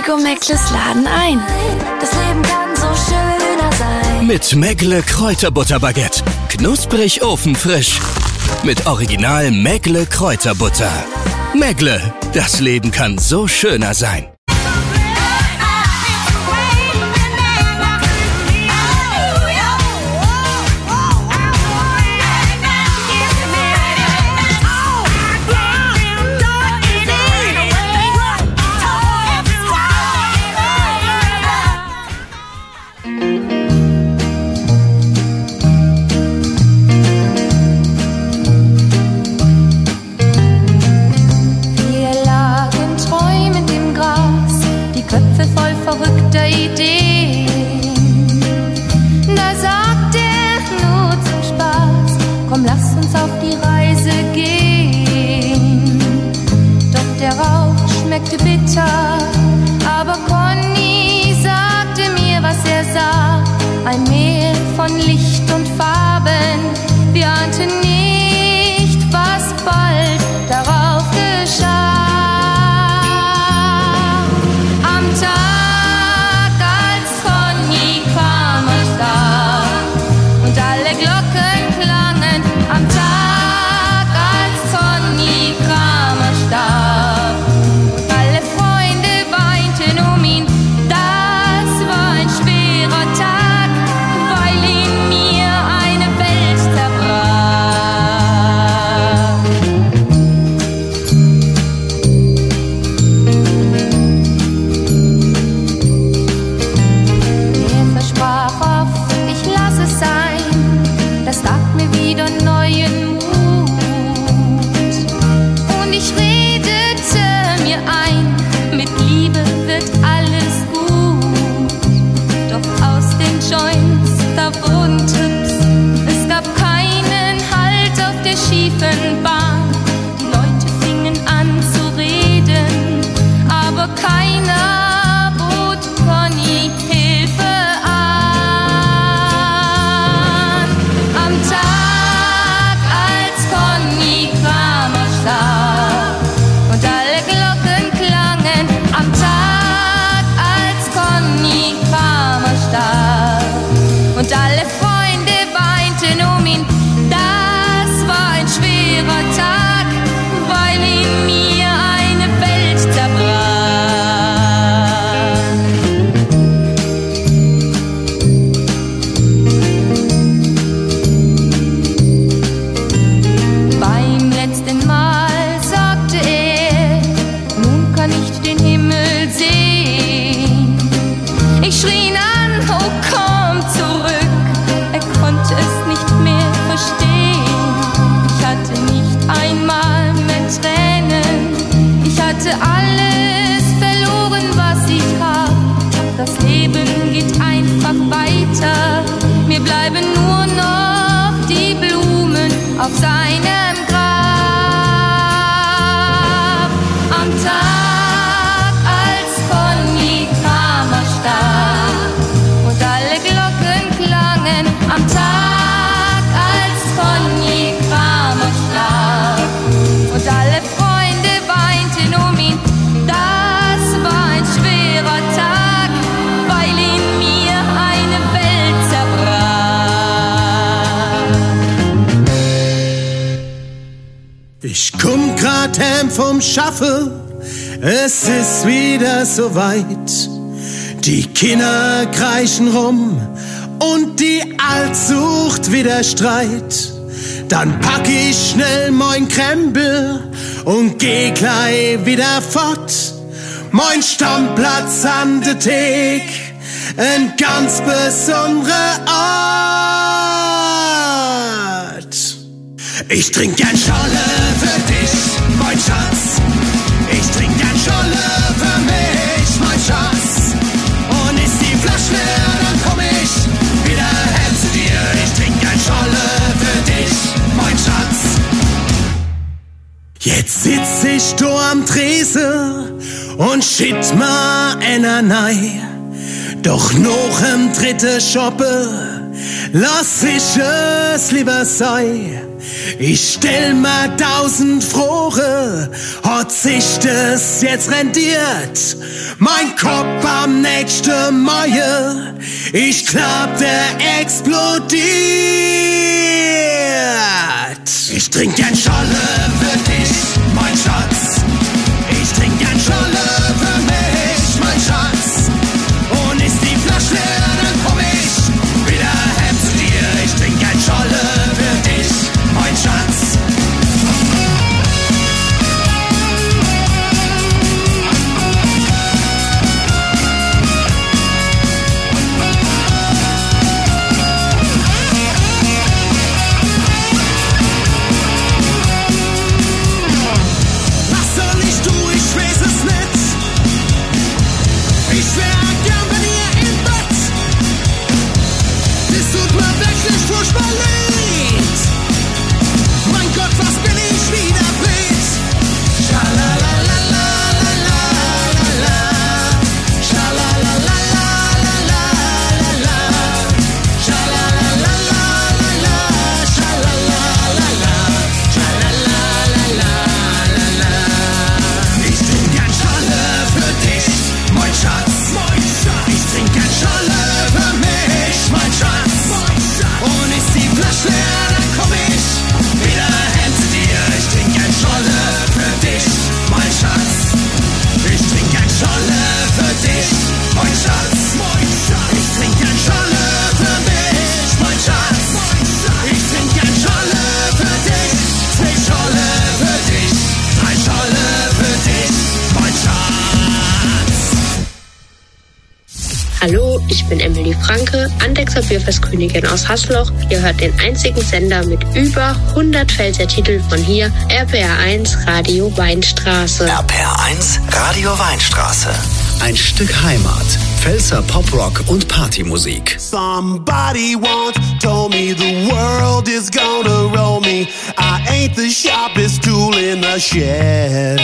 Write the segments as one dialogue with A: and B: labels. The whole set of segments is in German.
A: Lego Mäckles laden ein.
B: Das Leben kann so schöner sein.
C: Mit Mäckle Kräuterbutterbaguette. Knusprig ofenfrisch. Mit Original Mäckle Kräuterbutter. Mäckle, das Leben kann so schöner sein.
B: Verrückter Ideen. Da sagt er nur zum Spaß, komm, lass uns auf die Reise gehen. Doch der Rauch schmeckte bitter, aber Conny sagte mir, was er sah. Ein Meer von Licht und Farben, wir ahnten nicht, was bald darauf geschah. Am Tag auf seinem Grab. Am Tag, als Conny Kramer starb und alle Glocken klangen. Am Tag, als Conny Kramer starb und alle Freunde weinten um ihn. Das war ein schwerer Tag, weil in mir eine Welt zerbrach.
D: Ich komm grad heim vom Schaffen, es ist wieder soweit. Die Kinder kreischen rum und die Alt sucht wieder Streit. Dann pack ich schnell mein Krempel und geh gleich wieder fort. Mein Stammplatz an der Thek, ein ganz besonderer Ort. Ich trink gern Scholle für dich, mein Schatz. Ich trink gern Scholle für mich, mein Schatz. Und ist die Flasche leer, dann komm ich wieder her zu dir. Ich trink gern Scholle für dich, mein Schatz. Jetzt sitz ich da am Tresen und schitt ma einer nei. Doch noch im dritten Shoppe lass ich es lieber sein. Ich stell mal 1000 Frore, hat sich das jetzt rendiert. Mein Kopf am nächsten Morgen, ich glaub, der explodiert. Ich trink gern Scholle für dich, mein Schatz. Ich trink gern Scholle für mich, mein Schatz. Und ist die Flasche leer, dann komm ich wieder heim zu dir. Ich trink gern Scholle für dich, mein Schatz.
A: Hallo, ich bin Emily Franke, Andechser Bierfestkönigin aus Hasloch. Ihr hört den einzigen Sender mit über 100 Pfälzer-Titeln von hier, RPR1 Radio Weinstraße.
E: RPR1 Radio Weinstraße. Ein Stück Heimat. Pfälzer Poprock und Partymusik.
D: Somebody once told me the world is gonna roll me. I ain't the sharpest tool in the shed.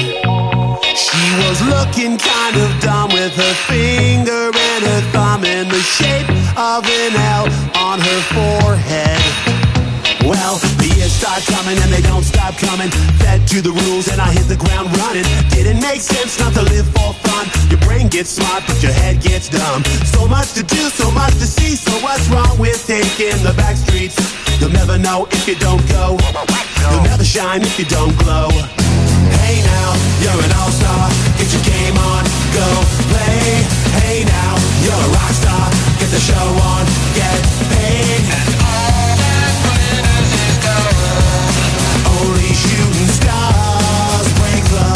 D: She was looking kind of dumb with her finger and her thumb in the shape of an L on her forehead. Well, the years start coming and they don't stop coming. Fed to the rules and I hit the ground running. Didn't make sense not to live for fun. Your brain gets smart but your head gets dumb. So much to do, so much to see. So what's wrong with taking the back streets? You'll never know if you don't go. You'll never shine if you don't glow. Hey now, you're an all-star. Get your game on, go play. Hey now, you're a rock star. Get the show on, get paid. And all that glitters is gold. Only shooting stars break the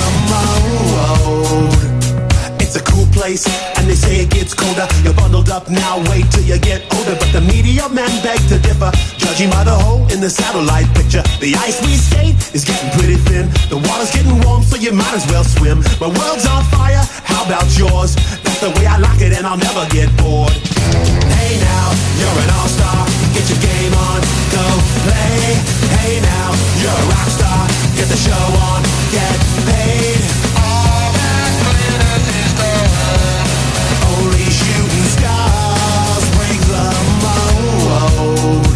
D: mold. It's a cool place, and they say it gets colder. You're bundled up now, wait till you get older. But the media men beg to differ, judging by the hole in the satellite picture. The ice we skate is getting pretty thin. The water's getting warm, so you might as well swim. My world's on fire, how about yours? That's the way I like it, and I'll never get bored. Hey now, you're an all-star. Get your game on, go play. Hey now, you're a rock star. Get the show on, get paid. All that glitters is gold. Only shooting stars break the mold.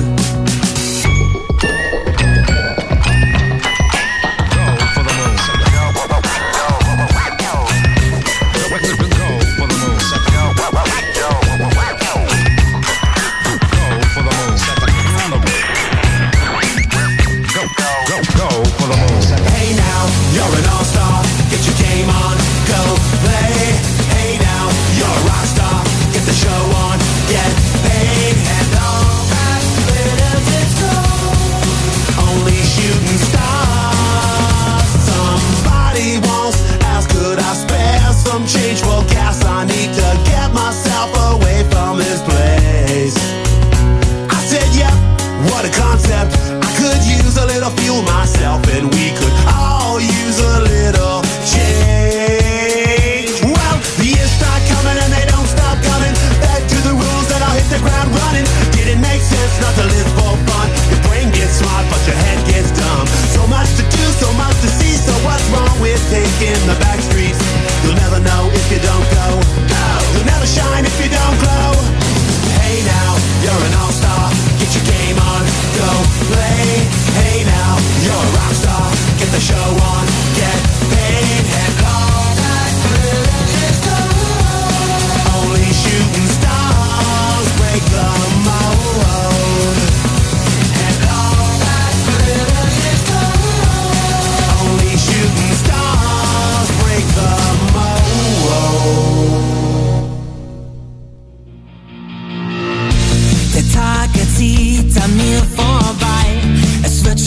D: Hey now, you're an all-star. Get your game on, go play. Hey now, you're a rock star. Get the show on, get paid. And all that glitters is gold. Only shooting stars. Somebody once asked, could I spare some change for gas? I need to get myself away from this place. I said, yep, what a concept. I could use a little fuel myself, and we could all use a little change. Well, the years start coming and they don't stop coming. Back to the rules that I'll hit the ground running. Didn't make sense not to live for fun. Your brain gets smart but your head gets dumb. So much to do, so much to see. So what's wrong with taking the back streets? You'll never know if you don't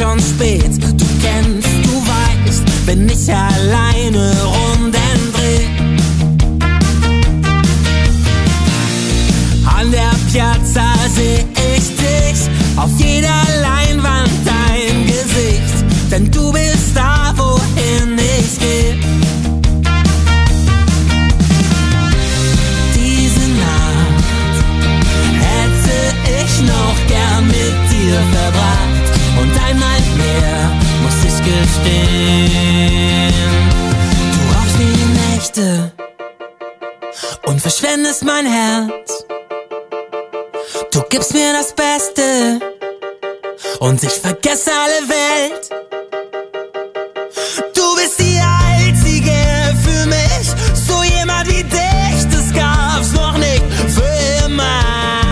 F: schon spät. Du kennst, du weißt, wenn ich alleine Runden dreh. An der Piazza seh ich dich, auf jeder Leinwand dein Gesicht, denn du bist da, wohin ich geh. Diese Nacht hätte ich noch gern mit dir verbracht und einmal mehr muss ich gestehen. Du raubst mir die Nächte und verschwendest mein Herz. Du gibst mir das Beste und ich vergesse alle Welt. Du bist die Einzige für mich, so jemand wie dich, das gab's noch nicht für immer.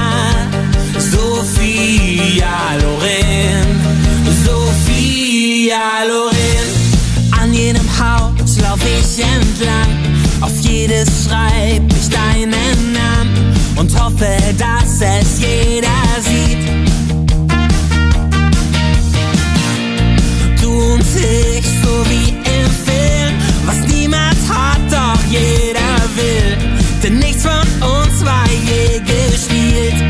F: Sophia Loren, Sophia Loren. An jedem Haus lauf ich entlang, auf jedes schreib ich deinen Namen und hoffe, dass es jeder sieht. Du und ich, so wie im Film, was niemand hat, doch jeder will, denn nichts von uns war je gespielt.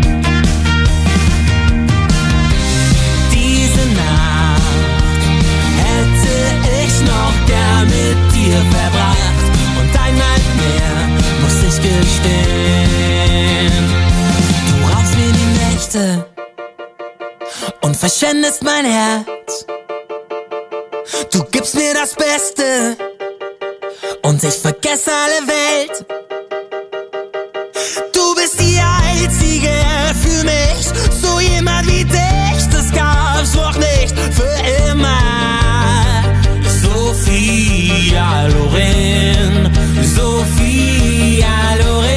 F: Diese Nacht hätte ich noch gern mit dir verbracht und einmal mehr muss ich gestehen. Du raubst mir die Nächte und verschwendest mein Herz. Du gibst mir das Beste und ich vergesse alle Welt. Du bist die Einzige für mich, so jemand wie dich, das gab's noch nicht für immer. Sophia Loren, Sophia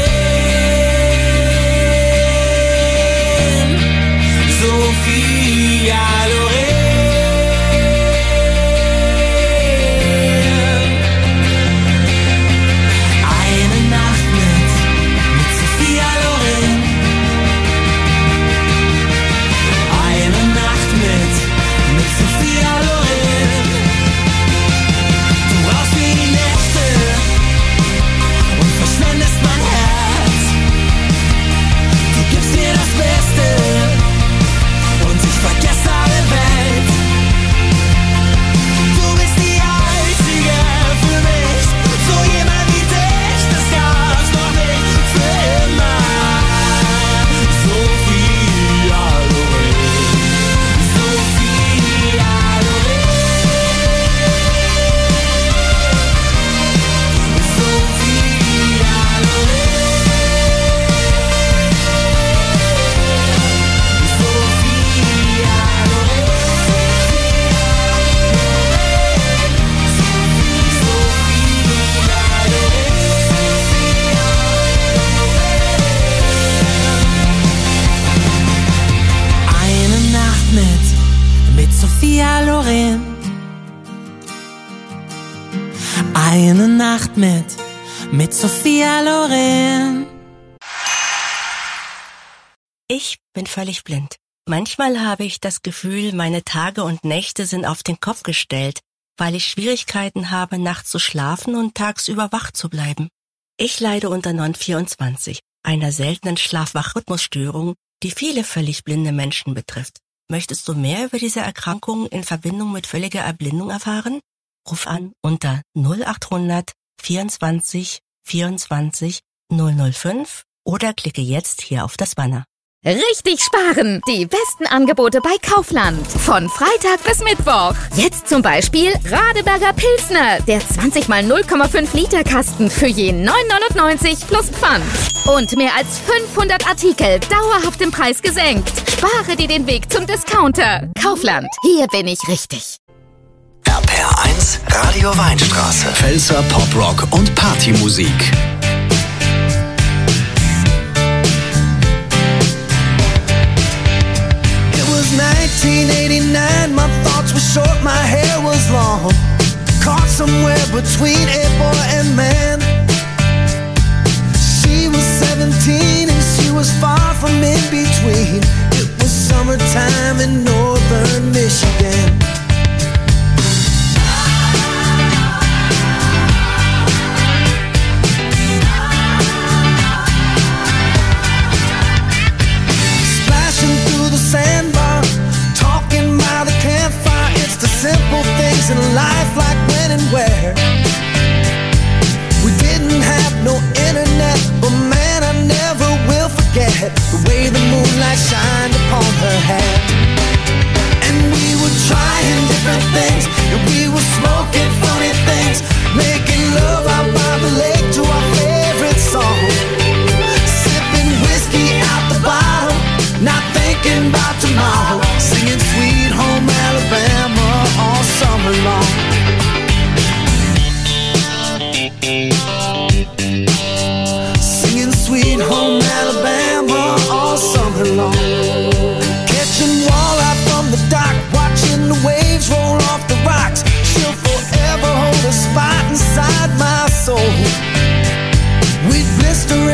F: Loren, Sophia Loren. Eine Nacht mit Sophia Loren. Eine Nacht mit Sophia Loren. Du raubst mir die Nächte und verschwendest mein Herz. Du gibst mir das Beste und ich vergesse alle Welt. Du bist die Einzige für mich, so jemand wie dich, das gab's noch nicht für immer. Sophia Loren, Sophia Loren, Sophia Eine Nacht mit Sophia Loren. Eine Nacht mit Sophia Loren.
G: Ich bin völlig blind. Manchmal habe ich das Gefühl, meine Tage und Nächte sind auf den Kopf gestellt, weil ich Schwierigkeiten habe, nachts zu schlafen und tagsüber wach zu bleiben. Ich leide unter Non-24, einer seltenen Schlaf-Wach-Rhythmusstörung, die viele völlig blinde Menschen betrifft. Möchtest du mehr über diese Erkrankung in Verbindung mit völliger Erblindung erfahren? Ruf an unter 0800 24 24 005 oder klicke jetzt hier auf das Banner.
H: Richtig sparen! Die besten Angebote bei Kaufland. Von Freitag bis Mittwoch. Jetzt zum Beispiel Radeberger Pilsner. Der 20 mal 0,5 Liter Kasten für je 9,99 plus Pfand. Und mehr als 500 Artikel dauerhaft im Preis gesenkt. Spare dir den Weg zum Discounter. Kaufland. Hier bin ich richtig.
E: RPR1 Radio Weinstraße. Pfälzer Poprock und Partymusik.
D: It was 1989, my thoughts were short, my hair was long. Caught somewhere between a boy and man. She was 17 and she was far from in between. It was summertime in northern Michigan.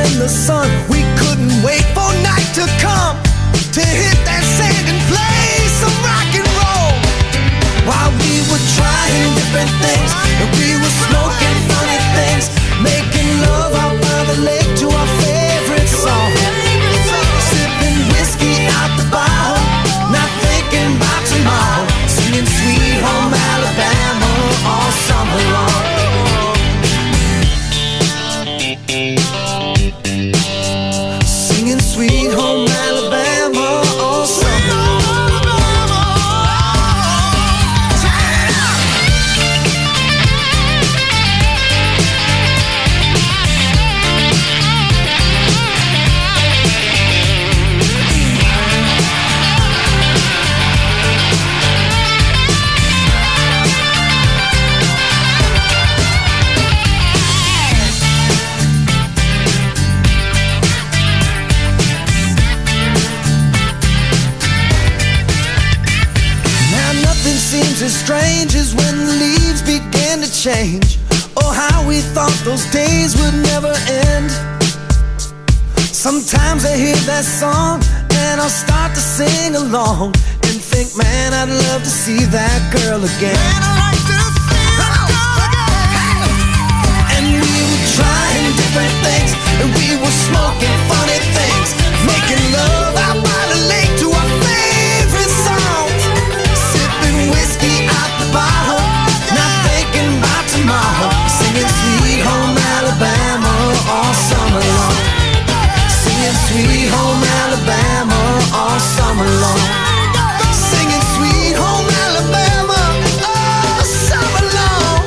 I: in the sun. We couldn't wait for night to come to hit that sand and play some rock and roll. While we were trying different things, and we were smoking funny things, making love out by the lake to our favorite song. Sipping whiskey out the bottle, not thinking about tomorrow, singing Sweet Home Alabama all summer long. Singing Sweet Home Alabama all summer long. As strange as when the leaves began to change. Oh, how we thought those days would never end. Sometimes I hear that song and I'll start to sing along and think, man, I'd love to see that girl again. Man, I'd like to see that girl again. And we were trying different things, and we were smoking funny things, making love out by the lake to our favorite songs. Whiskey out the bottle, not thinking about tomorrow, singing Sweet Home Alabama all summer long. Singing Sweet Home Alabama all summer long. Singing Sweet Home Alabama all summer long.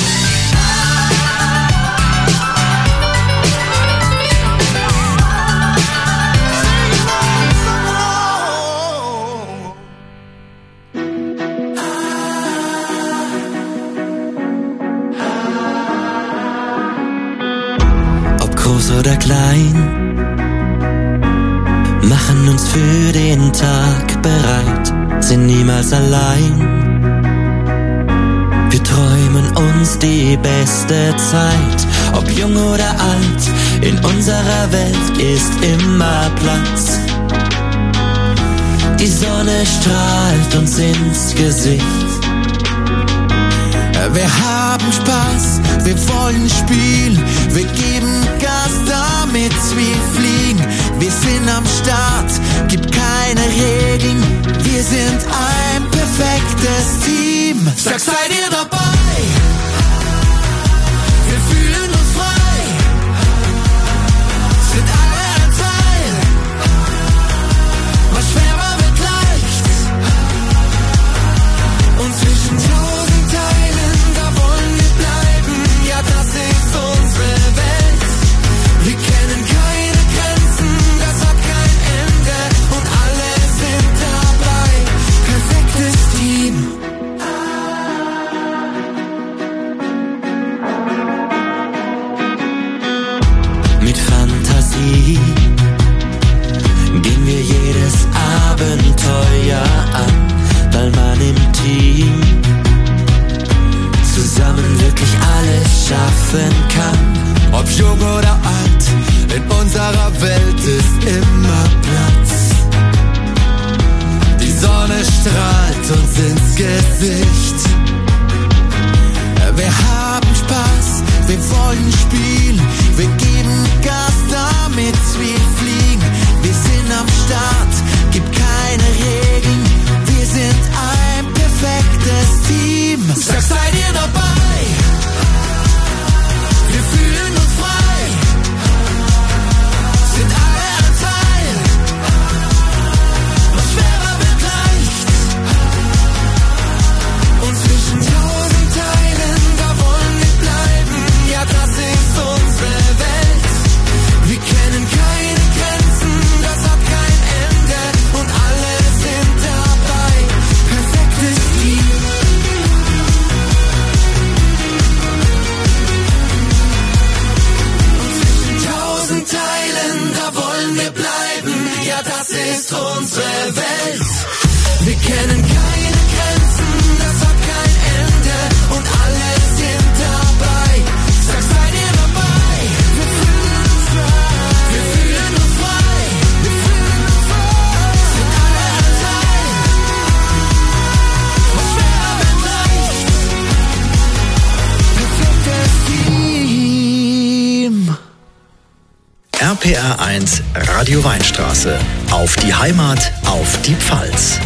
F: Groß oder klein, machen uns für den Tag bereit, sind niemals allein. Wir träumen uns die beste Zeit, ob jung oder alt, in unserer Welt ist immer Platz. Die Sonne strahlt uns ins Gesicht.
I: Wir haben Spaß, wir wollen spielen, wir geben Gas, damit wir fliegen. Wir sind am Start, gibt keine Regeln, wir sind ein perfektes Team. Sag, seid ihr dabei? Wir fühlen uns frei, sind alle ein Teil. Was schwer war, wird leicht. Und zwischen 1000 Teilen, da wollen wir bleiben. Ja, das ist unsere Welt. Wir kennen keine Grenzen, das hat kein Ende. Und alle sind dabei. Perfektes Team.
F: Mit Fantasie gehen wir jedes Abenteuer an, weil man im Team zusammen wirklich alles schaffen kann.
I: Ob jung oder alt, in unserer Welt ist immer Platz. Die Sonne strahlt uns ins Gesicht. Wir haben Spaß, wir wollen spielen, wir geben Gas, damit wir fliegen. Wir sind am Start, gibt keine Regeln, wir sind ein perfektes Team. Sag, seid ihr dabei? Wir fühlen uns frei, sind alle ein Teil. Was schwerer wird leicht. Und zwischen 1000 Teilen, da wollen wir bleiben. Ja, das ist unsere Welt. Wir kennen keine Grenzen, das hat kein Ende. Und alle sind dabei. Perfektes Team. Und zwischen 1000 Teilen, da wollen wir bleiben. Ja, das ist unsere Welt. Wir kennen keine Grenzen, das hat kein Ende. Und alle sind dabei. Sag, seid ihr dabei? Wir fühlen uns frei.
E: RPR 1 Radio Weinstraße. Auf die Heimat, auf die Pfalz.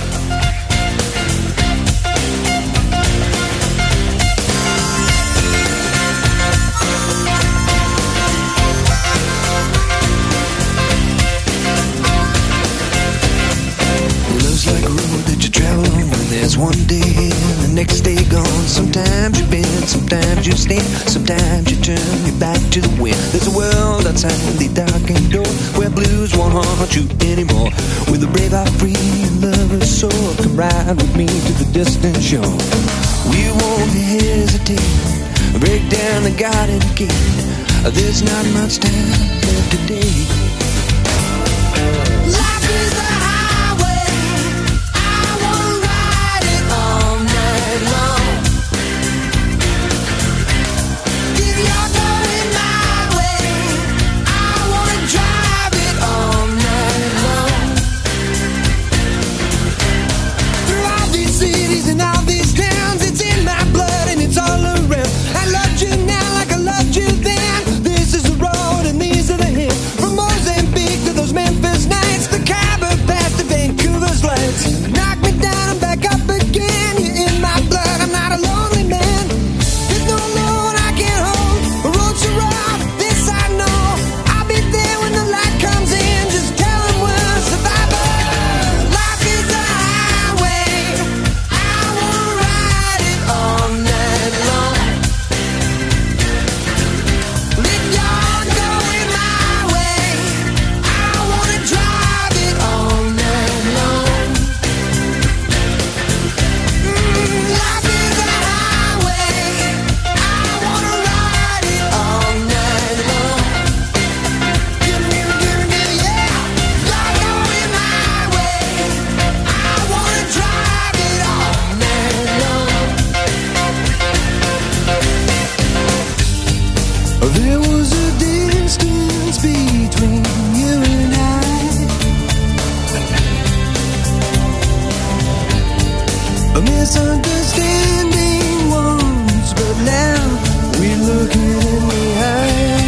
I: There's one day and the next day gone. Sometimes you bend, sometimes you stand, sometimes you turn your back to the wind. There's a world outside the darkened door where blues won't haunt you anymore. With a brave heart free and lover's soul, come ride with me to the distant shore. We won't hesitate, break down the garden gate. There's not much time left today. Life is a highway, I wanna ride it all night long. If you're going my way, I wanna drive it all night long. Through all these cities and all these towns, it's in my blood and it's all around. I loved you now like I loved you then. This is the road and these are the hills. From Mozambique to those Memphis nights, the Khyber Pass to Vancouver's lights. Knock me down and back up again. You're in my blood, I'm not a lonely man. There's no load I can't hold. The road's so rough, this I know. I'll be there when the light comes in. Just tell them we're survivors. Life is a highway, I wanna ride it all night long. If you're going my way, I wanna drive it all night long. Life is a highway, I wanna ride it all night long. Give me, yeah. You're going my way, I wanna drive it all night long. There was a distance between you and I, a misunderstanding once, but now we're looking in the eye.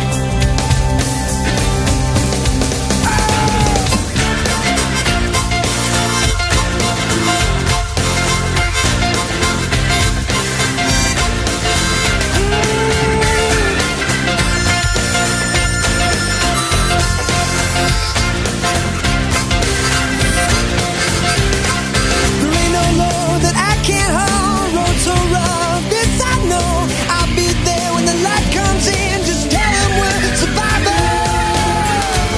I: There ain't no load that I can't hold. Road so rough, this I know. I'll be there when the light comes in. Just tell them we're survivors.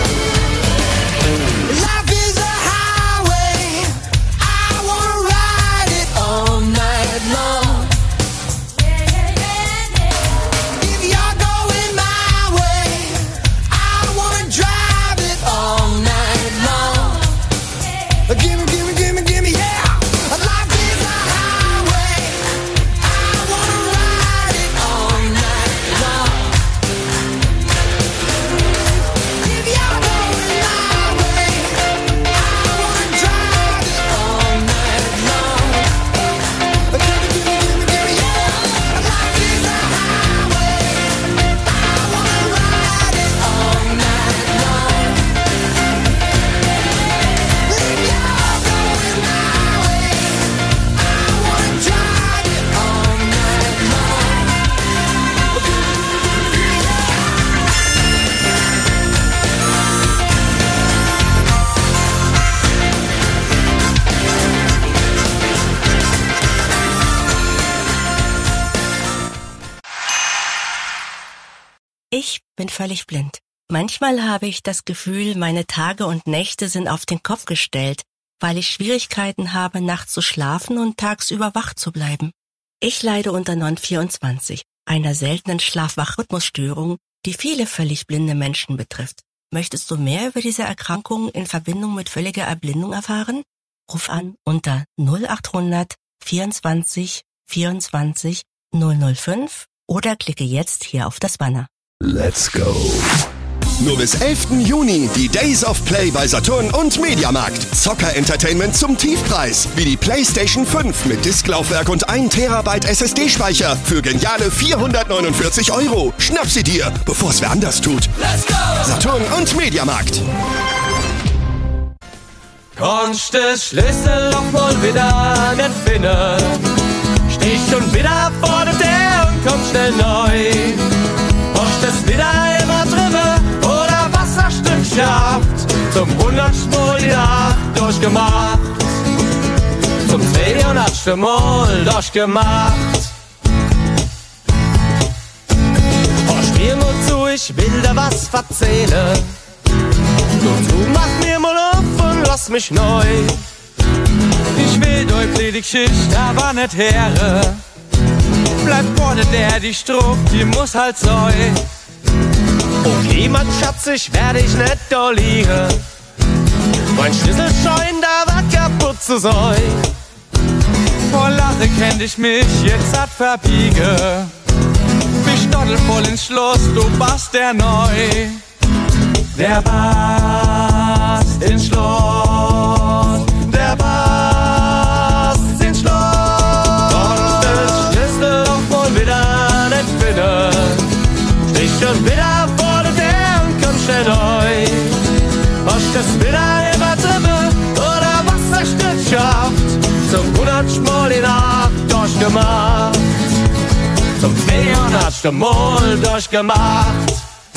I: Life is a highway, I wanna ride it all night long. If you're going my way, I wanna drive it all night long. Gimme, yeah. Life is a highway, I wanna ride it all night long. If you're going my way, I wanna drive it all night long. Gimme, yeah. Life is a highway, I wanna ride it all night long. If you're going my way, I wanna drive it all night long.
G: Ich bin völlig blind. Manchmal habe ich das Gefühl, meine Tage und Nächte sind auf den Kopf gestellt, weil ich Schwierigkeiten habe, nachts zu schlafen und tagsüber wach zu bleiben. Ich leide unter NON24, einer seltenen Schlaf-Wach-Rhythmusstörung, die viele völlig blinde Menschen betrifft. Möchtest du mehr über diese Erkrankung in Verbindung mit völliger Erblindung erfahren? Ruf an unter 0800 24 24 005 oder klicke jetzt hier auf das Banner.
E: Let's go.
J: Nur bis 11. Juni die Days of Play bei Saturn und Mediamarkt. Zocker-Entertainment zum Tiefpreis. Wie die PlayStation 5 mit Disklaufwerk und 1 Terabyte SSD-Speicher für geniale 449 €. Schnapp sie dir, bevor es wer anders tut. Let's go! Saturn und Mediamarkt.
K: Kannst du Schlüssel noch mal wieder nicht finden? Steh schon wieder vor der Tür und komm schnell neu. Hast es wieder immer drüber oder Wasserstück schafft? Zum 100. Mal die Nacht durchgemacht. Zum 200. Mal durchgemacht. Hörst mir mal zu, ich will dir was verzählen. Du mach mir mal auf und lass mich neu. Ich will deutlich die Geschichte, aber nicht hören. Bleib vorne der, die struft, die muss halt sein. Okay, mein Schatz, ich werde dich nicht dollieren. Mein Schlüssel scheint da was kaputt zu sein. Vor Lache kenn ich mich, jetzt hat verbiege. Mich stottelvoll ins Schloss, du bist der Neu. Der Bast ins Schloss, der Bast ins Schloss. Und das Schlüssel auch mal wieder nicht finden. Steh schon wieder vor der Tür und komm schnell neu. Hast das wieder immer drinne oder Wasserstück schafft? Zum 100. Mal die Nacht durchgemacht. Zum 200. Mal durchgemacht.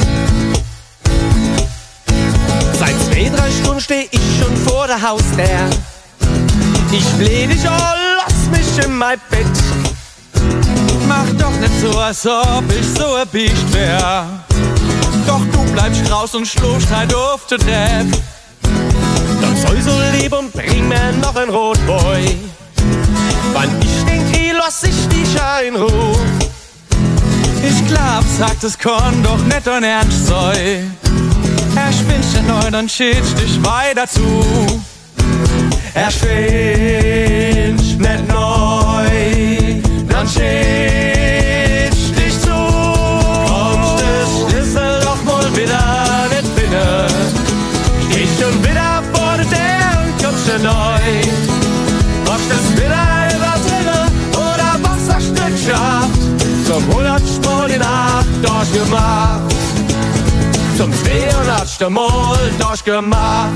K: Seit 2-3 Stunden steh ich schon vor der Haustür. Ich fleh dich an, lass mich in mein Bett. Mach doch nicht so, als ob ich so ein Biest wär. Doch du bleibst raus und schlufst halt auf der Treppe. Dann sei so lieb und bring mir noch ein Rotboy. Wann ich den krieg, lass ich dich in Ruhe. Ich glaub, sagt es kann doch nicht dein Ernst sein. Er schwingt dir neu, dann schätzt dich weiter zu. Er schwingt nicht neu, dann schätzt dich zu. Kommst du Schlüssel doch mal wieder nicht finden? Steh schon wieder vor der Tür und kommst du neu. Hast es wieder übertrieben oder Wasserstück schafft? Zum 100. Mal die Nacht durchgemacht. Zum 200. Mal durchgemacht.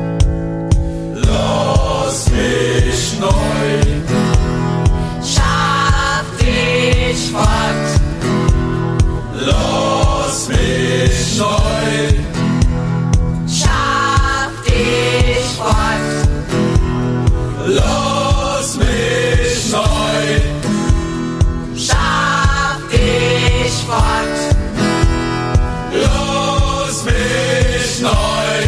K: Lass mich neu.
I: Schaff dich fort.
K: Lass mich neu.
I: Schaff dich fort.
K: Lass mich neu.
I: Schaff dich fort.
K: Lass mich neu.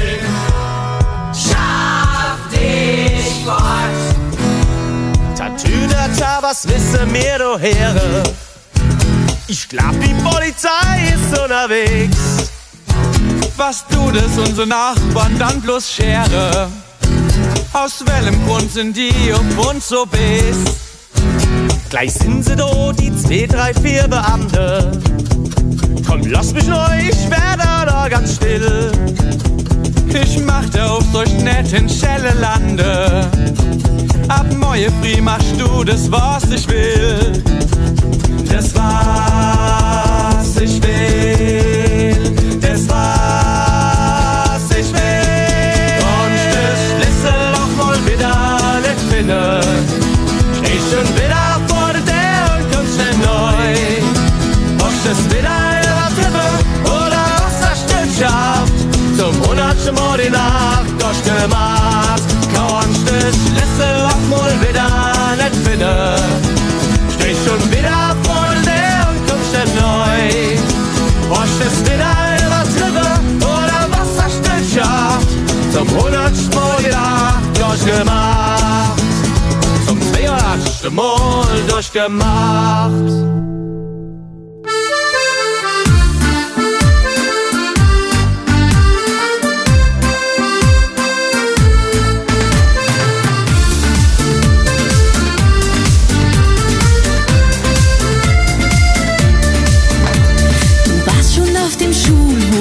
I: Schaff dich fort.
K: Tatütata, was wissen wir do Heere? Ich glaub, die Polizei ist unterwegs. Was tut es unsere Nachbarn dann bloß Schere? Aus welchem Grund sind die auf uns so best? Gleich sind sie do, die 2, 3, 4 Beamte. Komm, lass mich neu, ich werde da ganz still. Ich mach da auf solch netten Schelle Lande. Ab morgen früh machst du das, was ich will. Das, was ich will. Das, was ich will. Kannst das Schlüssel auch mal wieder nicht finden? Steh schon wieder vor der Tür und komm schnell neu. Hast das wieder übertrieben oder Wasserstück schafft? Zum 100. Mal die Nacht durchgemacht. Kannst das Schlüssel auch mal wieder nicht finden? Steh schon wieder vor der Tür und komm schnell neu. Hast das wieder übertrieben oder Wasserstück schafft? Zum 100. Mal die Nacht durchgemacht. Zum 200. Mal durchgemacht.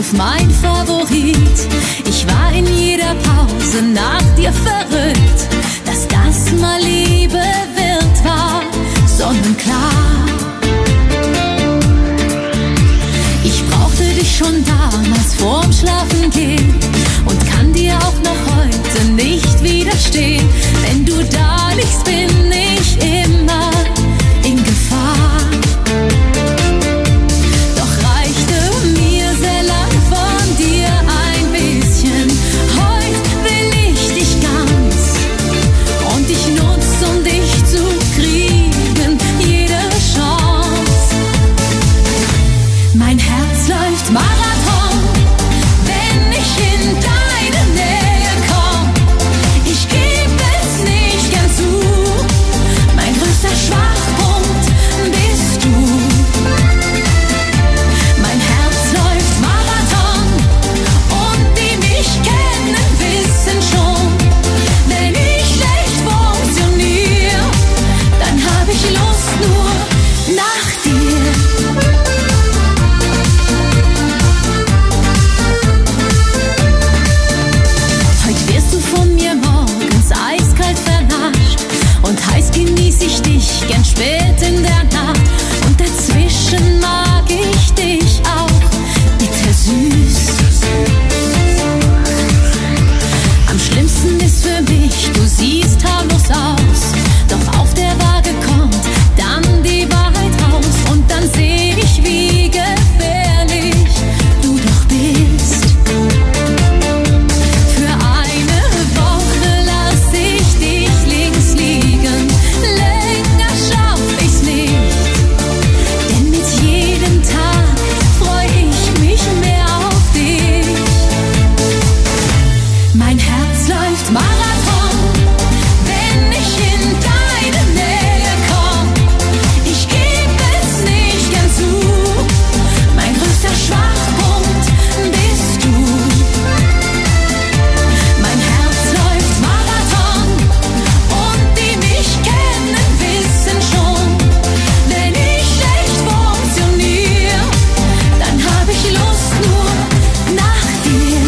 L: Rudolf, mein Favorit. Ich war in jeder Pause nach dir verrückt. Dass das mal Liebe wird, war sonnenklar. Ich brauchte dich schon damals vorm Schlafengehen und kann dir auch noch heute nicht widerstehen. Wenn du da liegst, bin ich immer in Gefahr. Doch reichte mir sehr lang von dir ein bisschen. Heute will ich dich ganz und ich nutze, um dich zu kriegen, jede Chance. Mein Herz läuft Marathon, wenn ich in deine Nähe komm. Ich geb es nicht gern zu, mein größter Schwachpunkt bist du. Mein Herz läuft Marathon und die mich kennen, wissen schon, wenn ich schlecht funktioniere, dann hab ich Lust nur nach dir. Heute wirst du von mir morgens eiskalt vernascht und heiß genieß ich dich gern spät in der Nacht. Und dazwischen mag ich dich auch bittersüß. Am schlimmsten ist für mich, du siehst harmlos aus, doch auf der Waage kommt dann die Wahrheit raus. Und dann seh ich, wie gefährlich du doch bist. Für eine Woche lass ich dich links liegen, länger schaff ich's nicht. Denn mit jedem Tag freu ich mich mehr auf dich. Mein Herz läuft Marathon, wenn ich in deine Nähe komm. Ich geb es nicht gern zu, mein größter Schwachpunkt bist du. Mein Herz läuft Marathon und die mich kennen, wissen schon, wenn ich schlecht funktioniere, dann hab ich Lust nur nach dir.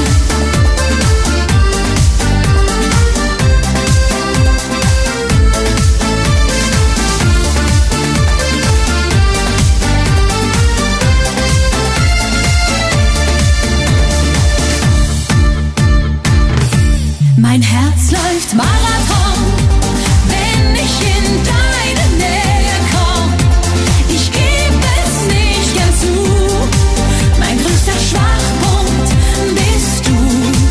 L: Mein Herz läuft Marathon, wenn ich in deine Nähe komm. Ich geb es nicht gern zu, mein größter Schwachpunkt bist du.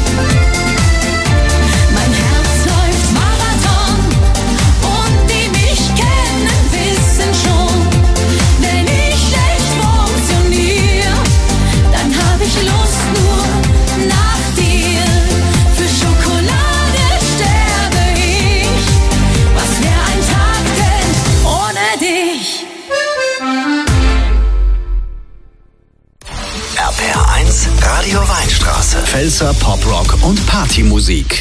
L: Mein Herz läuft Marathon und die mich kennen, wissen schon, wenn ich schlecht funktioniere, dann hab ich Lust nur nach dir. Für Schokolade sterbe ich, was wär ein Tag denn ohne dich?
E: RPR1 Radio Weinstraße. Pfälzer Poprock und Partymusik.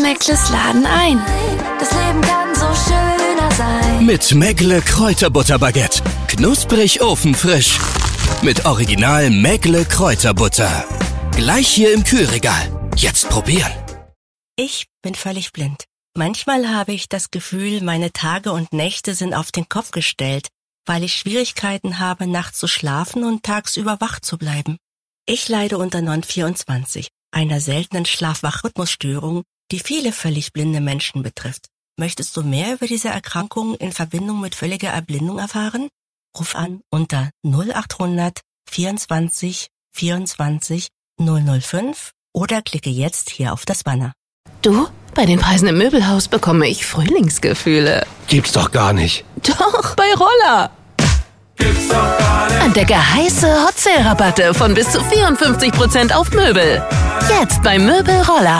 M: Meckles Laden ein.
B: Das Leben kann so schöner sein.
C: Mit Meckle Kräuterbutterbaguette. Knusprig ofenfrisch. Mit Original Meckle Kräuterbutter. Gleich hier im Kühlregal. Jetzt probieren.
G: Ich bin völlig blind. Manchmal habe ich das Gefühl, meine Tage und Nächte sind auf den Kopf gestellt, weil ich Schwierigkeiten habe, nachts zu schlafen und tagsüber wach zu bleiben. Ich leide unter Non-24, einer seltenen Schlaf-Wach-Rhythmusstörung, die viele völlig blinde Menschen betrifft. Möchtest du mehr über diese Erkrankung in Verbindung mit völliger Erblindung erfahren? Ruf an unter 0800 24 24 005 oder klicke jetzt hier auf das Banner.
M: Du, bei den Preisen im Möbelhaus bekomme ich Frühlingsgefühle.
N: Gibt's doch gar nicht.
M: Doch, bei Roller.
N: Gibt's doch gar nicht.
M: Entdecke heiße Hot Sale Rabatte von bis zu 54% auf Möbel. Jetzt bei Möbel Roller.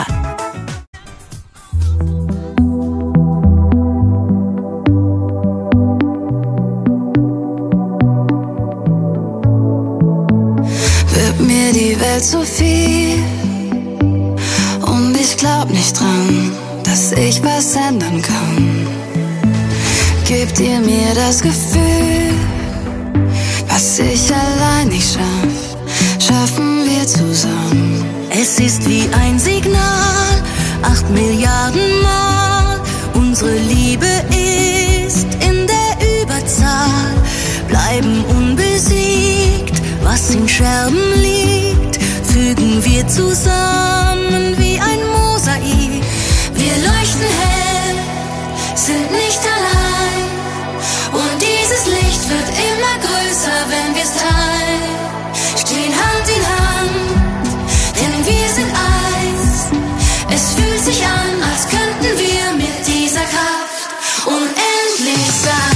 B: Wird mir die Welt zu viel und ich glaub nicht dran, dass ich was ändern kann. Gebt ihr mir das Gefühl, was ich allein nicht schaff, schaffen wir zusammen.
L: Es ist wie ein Signal, 8 Milliarden Mal. Unsere Liebe ist in der Überzahl. Bleiben unbesiegt, was in Scherben liegt, fügen wir zusammen wie ein Mosaik. Wir leuchten hell, sind nicht allein. Und dieses Licht wird immer größer, wenn wir's teilen. Stehen Hand in Hand, denn wir sind eins. Es fühlt sich an, als könnten wir mit dieser Kraft unendlich sein.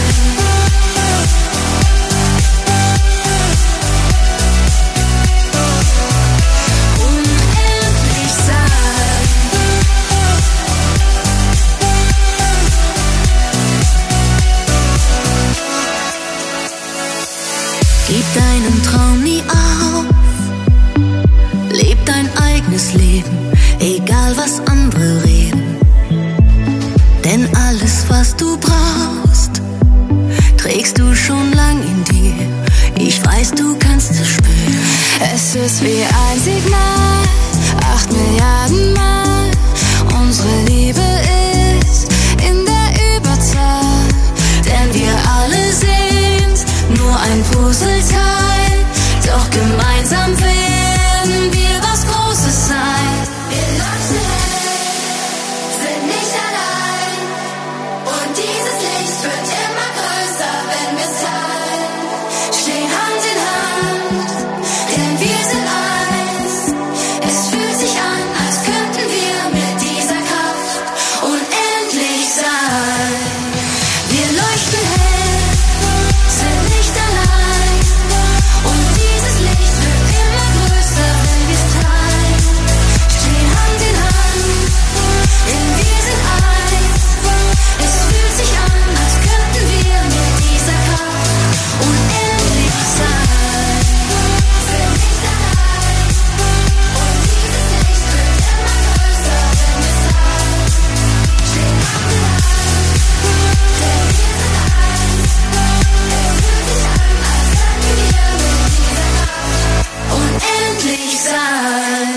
L: Gib deinen Traum nie auf, leb dein eigenes Leben, egal was andere reden. Denn alles, was du brauchst, trägst du schon lang in dir. Ich weiß, du kannst es spüren.
B: Es ist wie ein Signal, 8 Milliarden Mal. Unsere Liebe ist in der Überzahl, denn wir alle sind nur ein Puzzleteil. Doch gemeinsam werden wir was Großes sein. Wir leuchten hell, sind nicht allein. Und dieses Licht wird immer größer, wenn wir's teilen. Stehen Hand in Hand, denn wir sind eins. Es fühlt sich an, als könnten wir mit dieser Kraft unendlich sein. Wir leuchten hell, sind nicht allein. Und dieses Licht wird immer größer, wenn wir's teilen. Stehen Hand in Hand, denn wir sind eins. Es fühlt sich an, als könnten wir mit dieser Kraft unendlich sein. Sind nicht allein. Und dieses Licht wird immer größer, wenn wir's teilen. Stehen Hand in Hand, denn wir sind eins. Es fühlt sich an, als könnten wir mit dieser Kraft unendlich sein.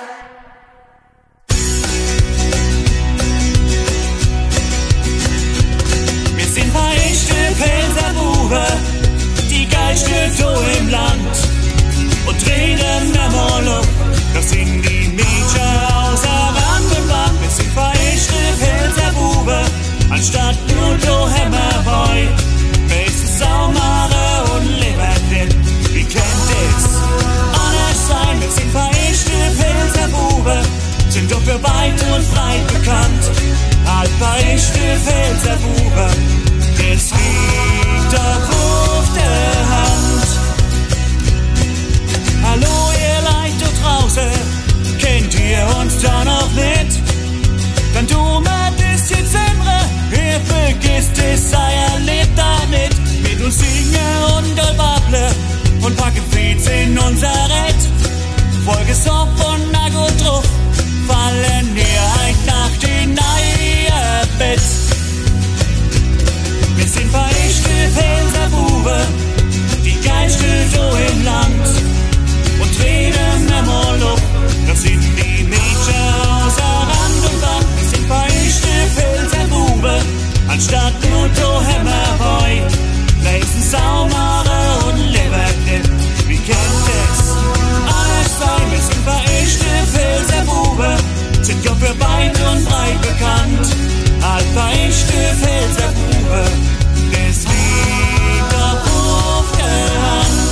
K: Wir sind bei echte Pelzerbuben, die geilste Show im Land. Und reden einmal auf, das sind die Mädchen außer Rand und Band. Wir sind bei echte Pelzerbuben, anstatt nur do Hämmerboy. Wir sind Saumare und Leberdipp, wie kennt es anders sein? Wir sind bei echte Pelzerbuben, sind doch für weit und breit bekannt. Halt bei echte Pelzerbuben, es liegt doch auf der Hand. Hallo ihr Leute da draußen, kennt ihr uns da noch nicht? Dann tu mal ein bisschen Semre, ihr vergisst es, sei erlebt damit. Mit uns singen und Dolbable und packen Feeds in unser Rett. Folge Soft und Nago drauf, fallen ihr halt nach weit und breit bekannt. Altbeichte Pfälzer Bube, das liegt doch auf der Hand.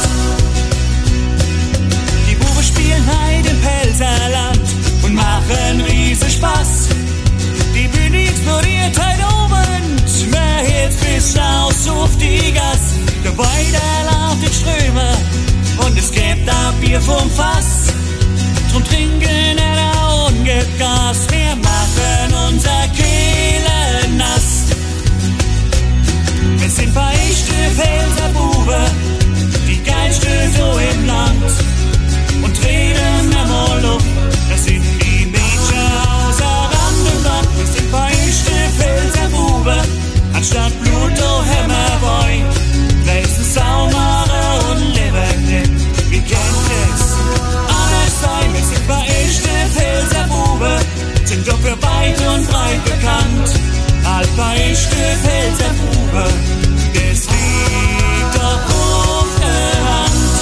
K: Die Bube spielen heim im Pfälzerland und machen riesen Spaß. Die Bühne explodiert heute Abend, wer jetzt bis aus auf die Gas. Dabei der laufen Ströme und es gibt ein Bier vom Fass. Drum trinken er und gibt Gas, wir machen unser Kehle nass. Wir sind bei echte Pfälzer Bube, die geilste so im Land. Und reden einmal auf, das sind die Mädchen außer Rand und Band. Wir sind bei echte Pfälzer Bube, anstatt Blut o Hämmerboy. Weißen Saumare und Leberknecht, wie kennt es? Anders sein, wir sind bei echte Pfälzer Bube, sind doch für weit und breit bekannt. Altbeichte Pfälzer Bube, das liegt doch auf der Hand.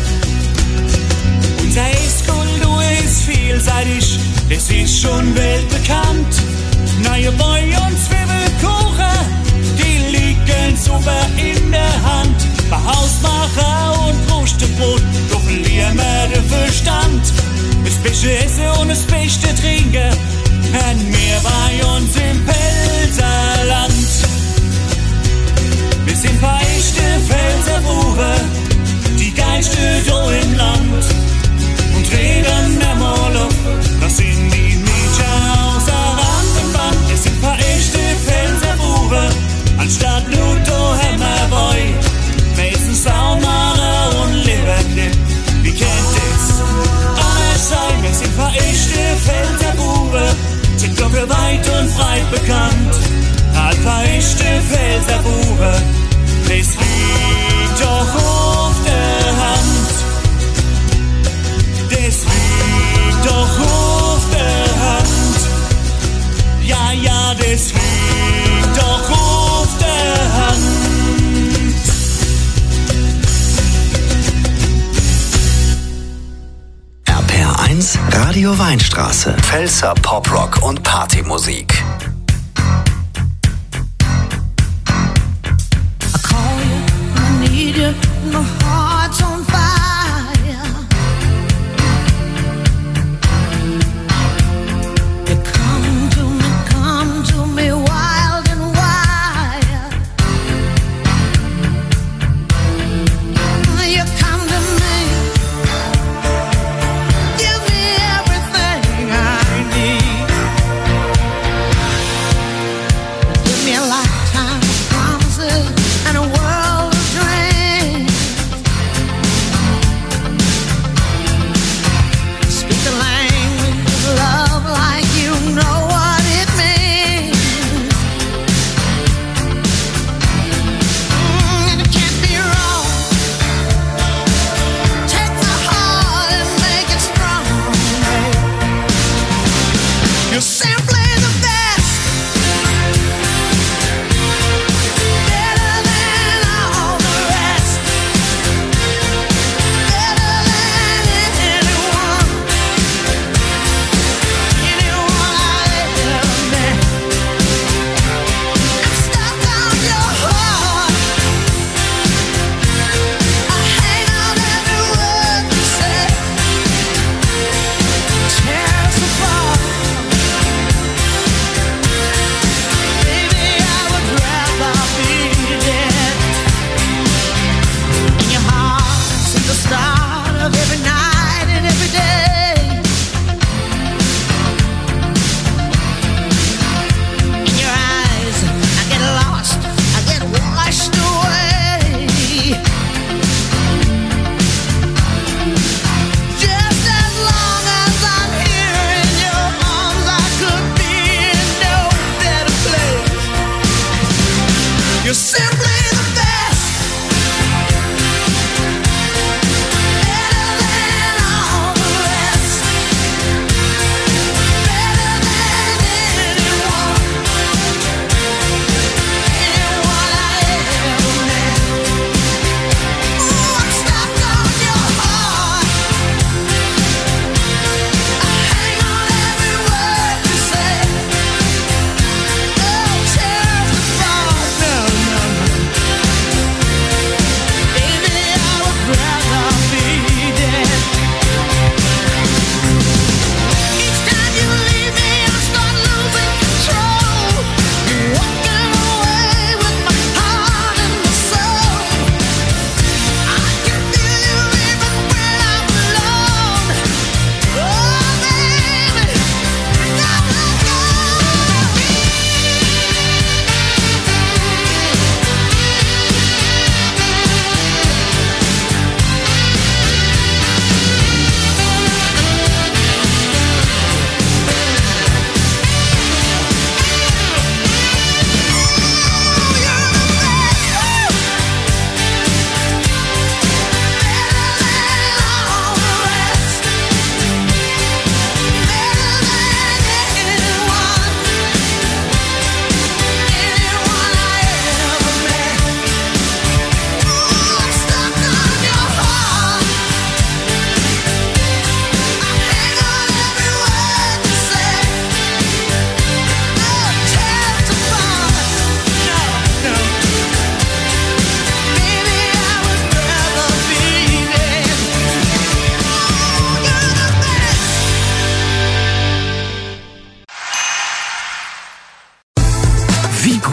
K: Unser Esskultur ist vielseitig, das ist schon weltbekannt. Neue Boy und Zwiebelkuchen, die liegen super in der Hand. Bei Hausmacher und Brustbrot, doch verlieren wir den Verstand. Das beste Essen und das beste Trinken, haben wir bei uns im Pfälzerland. Wir sind bei echte Pfälzer Bube, die geilste so im Land. Und reden einmal auf, das sind die Mädchen außer Rand und Band. Wir sind bei echte Pfälzer Bube, anstatt Ludo Hämmerboy. Weißen Saumare und Leberknecht, wie kennt es? Alles sein, wir sind paar echte Pfälzer Bube, sind doch für weit und breit bekannt. Ein paar echte Pfälzer Bube, das liegt doch auf der Hand. Das liegt doch auf der Hand. Ja, ja, das liegt doch auf der Hand.
E: RPR1 Radio Weinstraße. Pfälzer Poprock und Partymusik.
I: I call you, I need you, my heart's on fire. You come to me wild and wild. You come to me, give me everything I need.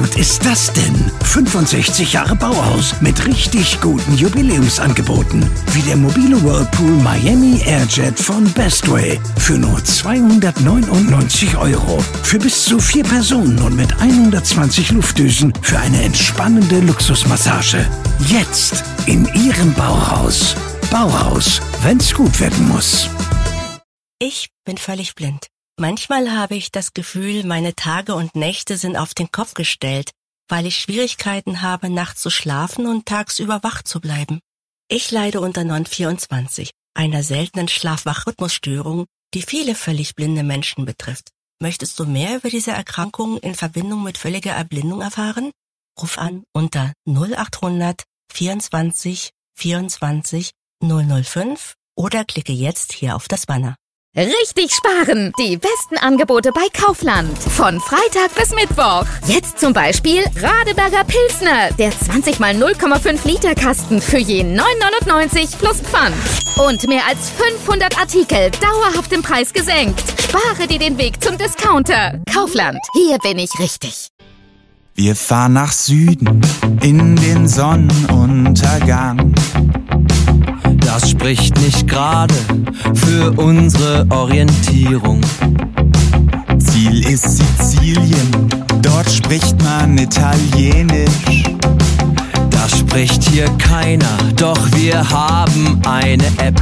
O: gut ist das denn? 65 Jahre Bauhaus mit richtig guten Jubiläumsangeboten. Wie der mobile Whirlpool Miami Airjet von Bestway. Für nur 299 €. Für bis zu 4 Personen und mit 120 Luftdüsen für eine entspannende Luxusmassage. Jetzt in Ihrem Bauhaus. Bauhaus, wenn's gut werden muss.
G: Ich bin völlig blind. Manchmal habe ich das Gefühl, meine Tage und Nächte sind auf den Kopf gestellt, weil ich Schwierigkeiten habe, nachts zu schlafen und tagsüber wach zu bleiben. Ich leide unter NON24, einer seltenen Schlaf-Wach-Rhythmusstörung, die viele völlig blinde Menschen betrifft. Möchtest du mehr über diese Erkrankung in Verbindung mit völliger Erblindung erfahren? Ruf an unter 0800 24 24 005 oder klicke jetzt hier auf das Banner.
H: Richtig sparen! Die besten Angebote bei Kaufland. Von Freitag bis Mittwoch. Jetzt zum Beispiel Radeberger Pilsner. Der 20 mal 0,5 Liter Kasten für je 9,99 plus Pfand. Und mehr als 500 Artikel dauerhaft im Preis gesenkt. Spare dir den Weg zum Discounter. Kaufland. Hier bin ich richtig.
P: Wir fahren nach Süden in den Sonnenuntergang. Das spricht nicht gerade für unsere Orientierung. Ziel ist Sizilien, dort spricht man Italienisch. Das spricht hier keiner, doch wir haben eine App.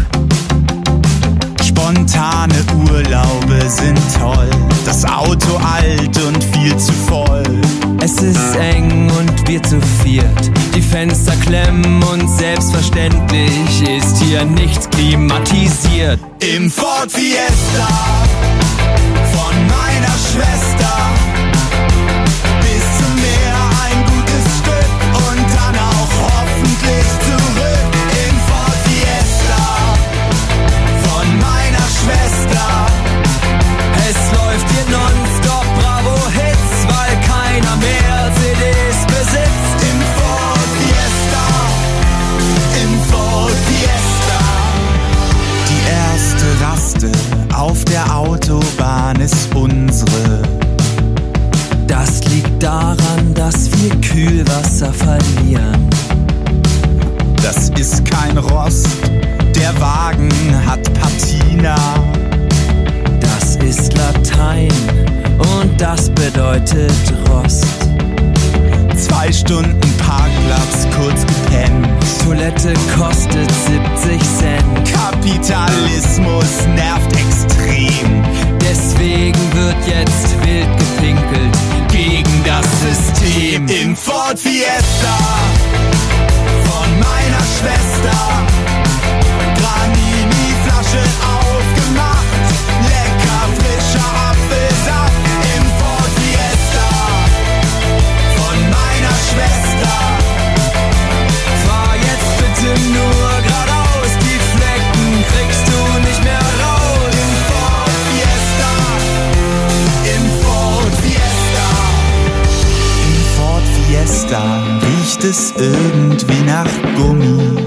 P: Spontane Urlaube sind toll, das Auto alt und viel zu voll. Es ist eng und wir zu viert, die Fenster klemmen und selbstverständlich ist hier nichts klimatisiert. Im Ford Fiesta von meiner Schwester bis zum Meer ein gutes Stück und dann auch hoffentlich zurück. Im Ford Fiesta von meiner Schwester. Es läuft hier nonstop Bravo Hits, weil keiner mehr CDs besitzt. Im Ford Fiesta, im Ford Fiesta. Die erste Raste auf der Autobahn ist unsere. Das liegt daran, dass wir Kühlwasser verlieren. Das ist kein Rost, der Wagen hat Patina. Das ist Latein und das bedeutet Rost. 2 Stunden Parkplatz, kurz gepennt. Toilette kostet 70 Cent. Kapitalismus nervt extrem. Deswegen wird jetzt wild gepinkelt gegen das System. Im Ford Fiesta von meiner Schwester. Granini-Flasche aufgemacht. Lecker frischer Apfelsaft. Im Ford Fiesta von meiner Schwester. Fahr jetzt bitte nur geradeaus. Die Flecken kriegst du nicht mehr raus. Im Ford Fiesta. Im Ford Fiesta. Im Ford Fiesta riecht es irgendwie nach Gummi.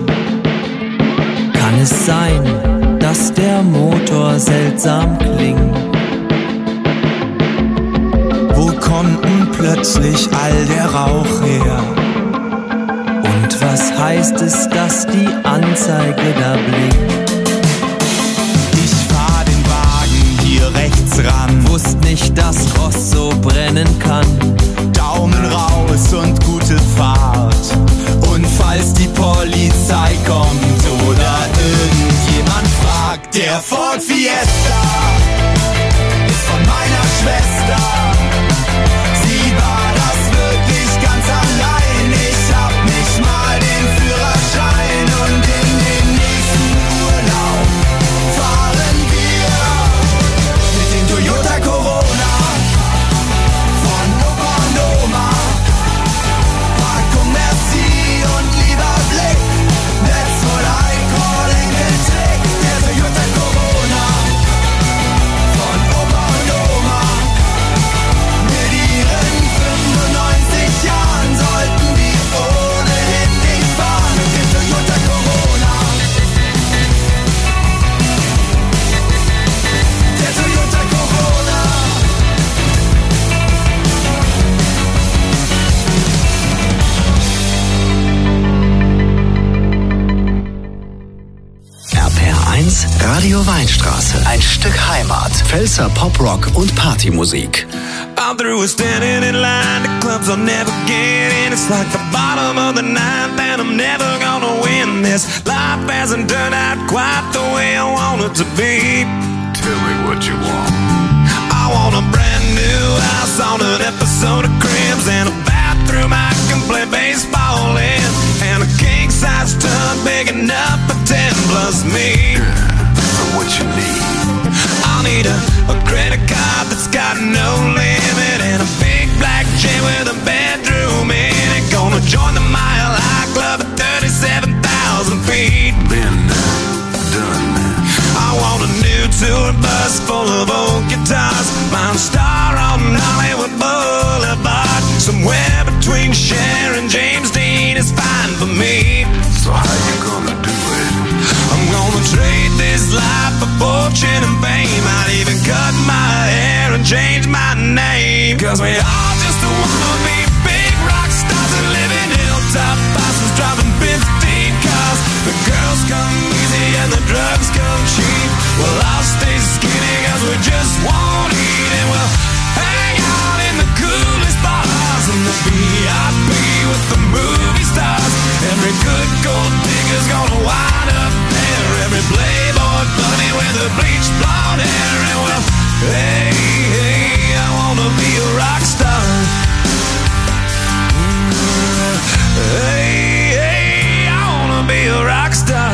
P: Kann es sein, dass der Motor seltsam klingt? Wo kommt denn plötzlich all der Rauch her? Und was heißt es, dass die Anzeige da blinkt? Ich fahr den Wagen hier rechts ran. Wusst nicht, dass Rost so brennen kann. Daumen raus und gute Fahrt. Und falls die Polizei kommt oder irgendjemand fragt, der Ford Fiesta ist von meiner Schwester. Sie war das wirklich ganz allein. Ich hab nicht mal den Führerschein und in den nächsten Urlaub fahren wir mit dem Toyota Corona von Opa und Oma. Packung Merci und lieber Blick. That's what I call Enkeltrick. Der Toyota Corona
E: Radio Weinstraße. Ein Stück Heimat. Pfälzer Poprock und Partymusik.
K: I'm through with standing in line to clubs I'll never get in. It's like the bottom of the ninth and I'm never gonna win this. Life hasn't turned out quite the way I want it to be. Tell me what you want. I want a brand new house on an episode of Cribs and a bathroom I can play baseball in, and a king-size tub big enough for 10 plus me. What you need? I'll need a credit card that's got no limit and a big black jet with a bedroom in it. Gonna join the Mile High Club at 37,000 feet. Been done. I want a new tour bus full of old guitars, Mount Star on Hollywood Boulevard. Somewhere between Cher and James Dean is fine for me. So how you gonna do it? I'm gonna trade this life for fortune and fame. I'd even cut my hair and change my name. Cause we all just wanna be big rock stars and live in hilltop houses driving 15 cars. The girls come easy and the drugs come cheap. Well, I'll stay skinny cause we just won't eat, and we'll hang out in the coolest bars in the VIP with the movie stars. Every good gold digger's gonna wind up there. Every playboy bunny with the bleached blonde hair. And well, hey, hey, I wanna be a rock star. Hey, hey, I wanna be a rock star.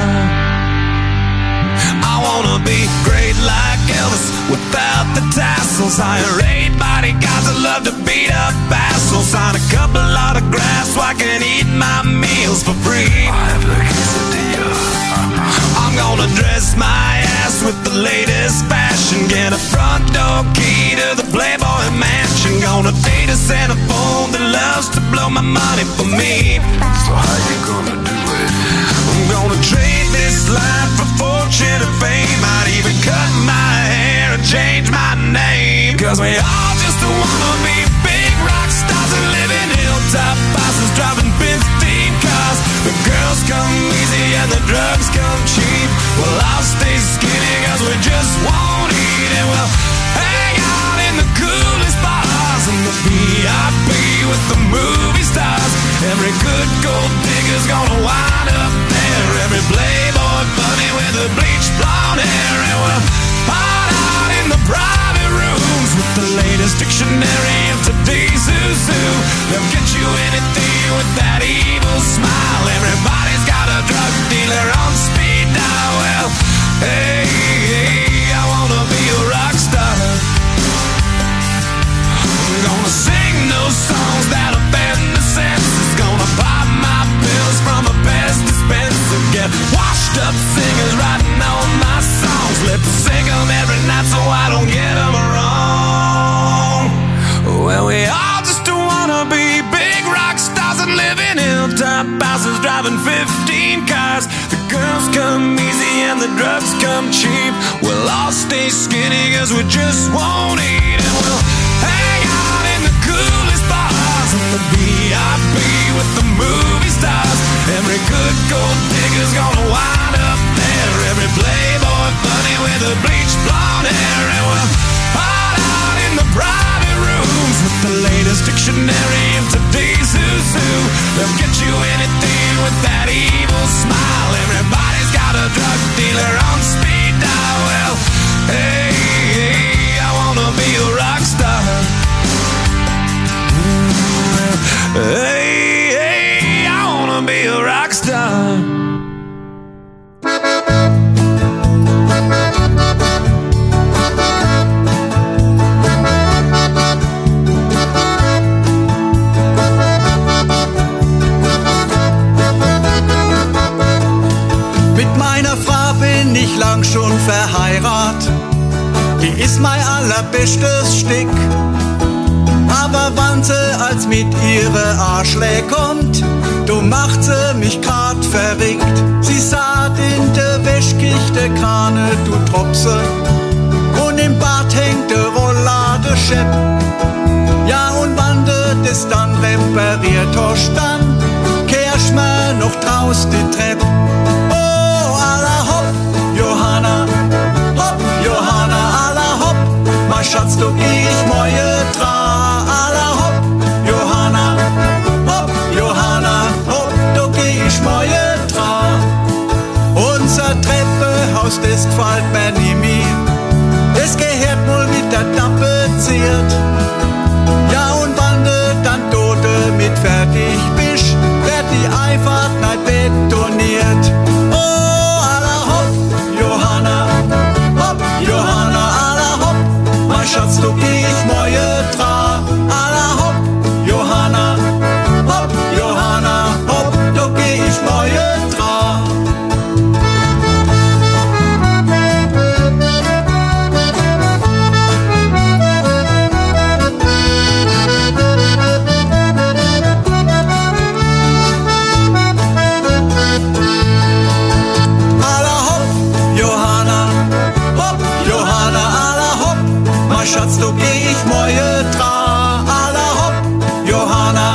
K: I wanna be great like Elvis without the tassels. Hire 8 bodyguards that love to beat up assholes. Sign a couple autographs so I can eat my meals for free. I have the quesadilla. I'm gonna dress my ass with the latest fashion. Get a front door key to the Playboy Mansion. Gonna date a Santa phone that loves to blow my money for me. So how you gonna do it? I'm gonna trade this life for fortune and fame. I'd even cut my hair and change my name. Cause we all just wanna be big rock stars and live in hilltop houses driving 15 cars. The girls come easy and the drugs come cheap. Well, I'll stay skinny cause we just won't eat, and we'll hang out in the coolest bars in the VIP with the movie stars. Every good gold digger's gonna wind up there. Every playboy bunny with the bleached blonde hair. And we'll hide out in the private rooms with the latest dictionary of today's who's who. They'll get you anything with that evil smile. Everybody's got a drug dealer on speed dial. Well, hey, hey, I wanna be a rock star. I'm gonna sing those songs that offend the senses. Gonna pop my pills from a Pez dispenser. Get washed up singers writing all my songs. Lip sync them every night so I don't get them wrong. Well, we all just wanna be big rock stars and live in hilltop houses driving 15 cars. The girls come easy and the drugs come cheap. We'll all stay skinny cause we just won't eat, and we'll hang out in the coolest bars in the VIP with the movie stars. Every good gold digger's gonna wind up there. Every playboy bunny with the bleached blonde hair. And we'll hide out in the private rooms with the latest dictionary of today's who's who. They'll get you anything with that evil smile. Everybody's got a drug dealer on speed dial. Well, hey, hey, I wanna be a rock star. Hey, hey, I wanna be a rock star.
Q: Mit meiner Frau bin ich lang schon verheiratet. Die ist mein allerbestes Stück. Aber wann sie als mit ihre Arschlä kommt, du macht sie mich grad verrückt. Sie saht in der Wäschkiste Krane, du Tropse, und im Bad hängt der Rolladeschepp. Ja, und wann du das dann repariert hast, dann kehrst mir noch draus die Treppe. Oh, alla hopp, Johanna, Schatz, du geh ich moje dra. Alla hopp, Johanna, hopp, du geh ich moje dra. Unser Treppehaus, das gefällt mir nie mehr. Das gehört wohl mit der Tappe ziert. Ja, und wann du dann Tote mit fertig bist, wird die Einfahrt nicht betoniert. Oh, alla hopp, Johanna, alla hopp, mein Schatz, du geh ich moje dra. Alla hopp, Johanna, hopp, du geh ich moje dra. Schatz, du geh ich moje dra. Alla hopp, Johanna,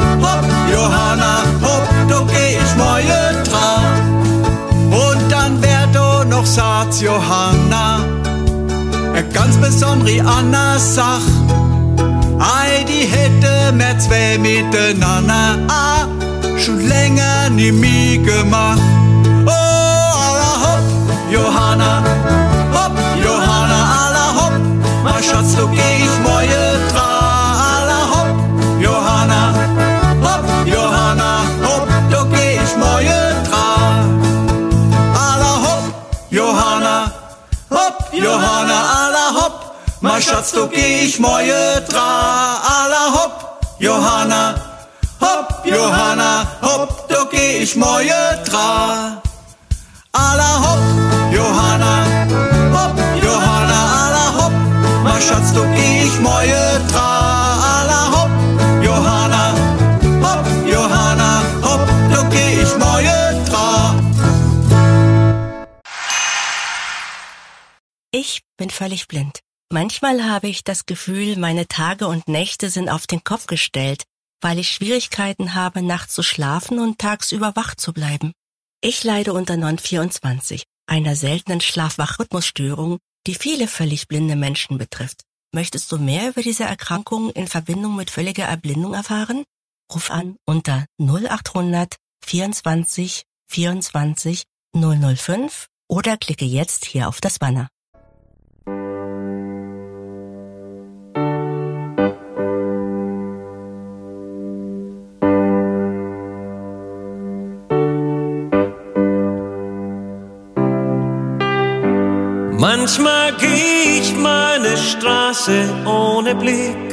Q: hopp, du geh ich moje dra. Und dann wär du noch Satz, Johanna, ganz besondere Anna Sach. Ei, die hätte mehr zwei miteinander, schon länger nie mehr gemacht. Oh, alla hopp, Johanna, alla hopp, mein Schatz, du geh ich moje dra. Alla hopp, Johanna, hopp, du geh ich moje dra. Alla hopp, Johanna, alla hopp, mein Schatz, du geh ich moje dra. Alla hopp, Johanna, hopp, du geh ich moje dra. Alla hopp, Johanna, alla hopp, mein Schatz, du geh ich moje dra. Alla hopp, Johanna, hopp, du geh ich moje dra.
G: Ich bin völlig blind. Manchmal habe ich das Gefühl, meine Tage und Nächte sind auf den Kopf gestellt, weil ich Schwierigkeiten habe, nachts zu schlafen und tagsüber wach zu bleiben. Ich leide unter NON24, einer seltenen Schlaf-Wach-Rhythmusstörung, die viele völlig blinde Menschen betrifft. Möchtest du mehr über diese Erkrankung in Verbindung mit völliger Erblindung erfahren? Ruf an unter 0800 24 24 005 oder klicke jetzt hier auf das Banner.
R: Manchmal geh ich meine Straße ohne Blick.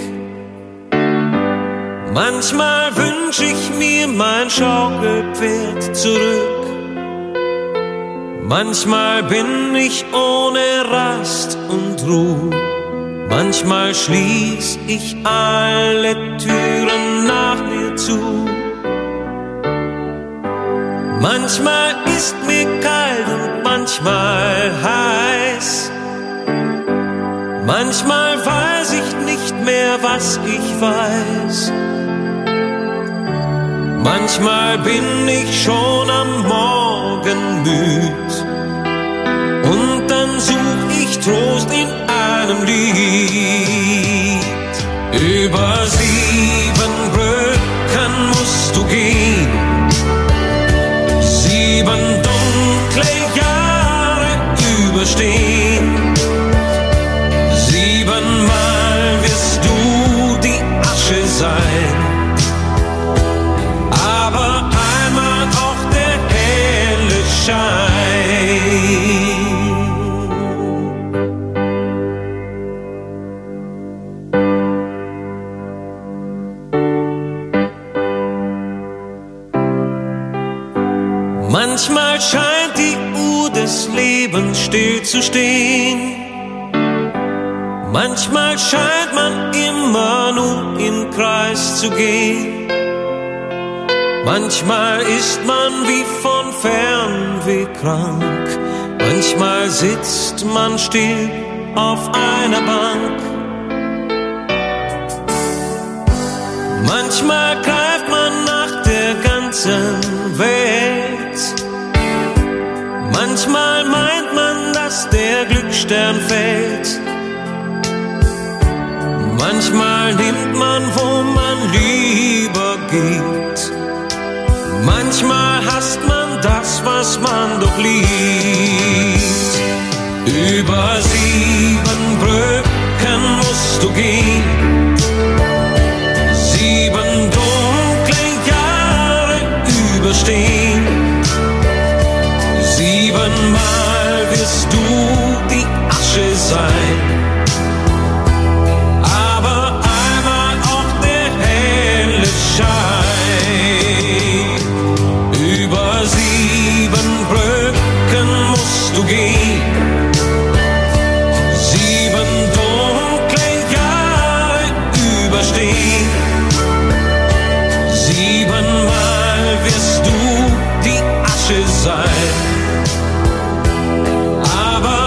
R: Manchmal wünsch ich mir mein Schaukelpferd zurück. Manchmal bin ich ohne Rast und Ruhe. Manchmal schließ ich alle Türen nach mir zu. Manchmal ist mir kalt und manchmal heiß. Manchmal weiß ich nicht mehr, was ich weiß. Manchmal bin ich schon am Morgen müd. Und dann such ich Trost in einem Lied. Über 7 Brücken musst du gehen. 7 dunkle Jahre überstehen. 7-mal wirst du die Asche sein. Aber einmal auch der helle Schein. Manchmal scheint die Uhr des Lebens still zu stehen. Manchmal scheint man immer nur im Kreis zu gehen. Manchmal ist man wie von Fernweh krank. Manchmal sitzt man still auf einer Bank. Manchmal greift man nach der ganzen Welt. Manchmal meint man, dass der Glücksstern fällt. Manchmal nimmt man, wo man lieber geht. Manchmal hasst man das, was man doch liebt. Über 7 Brücken musst du gehen, 7 dunkle Jahre überstehen.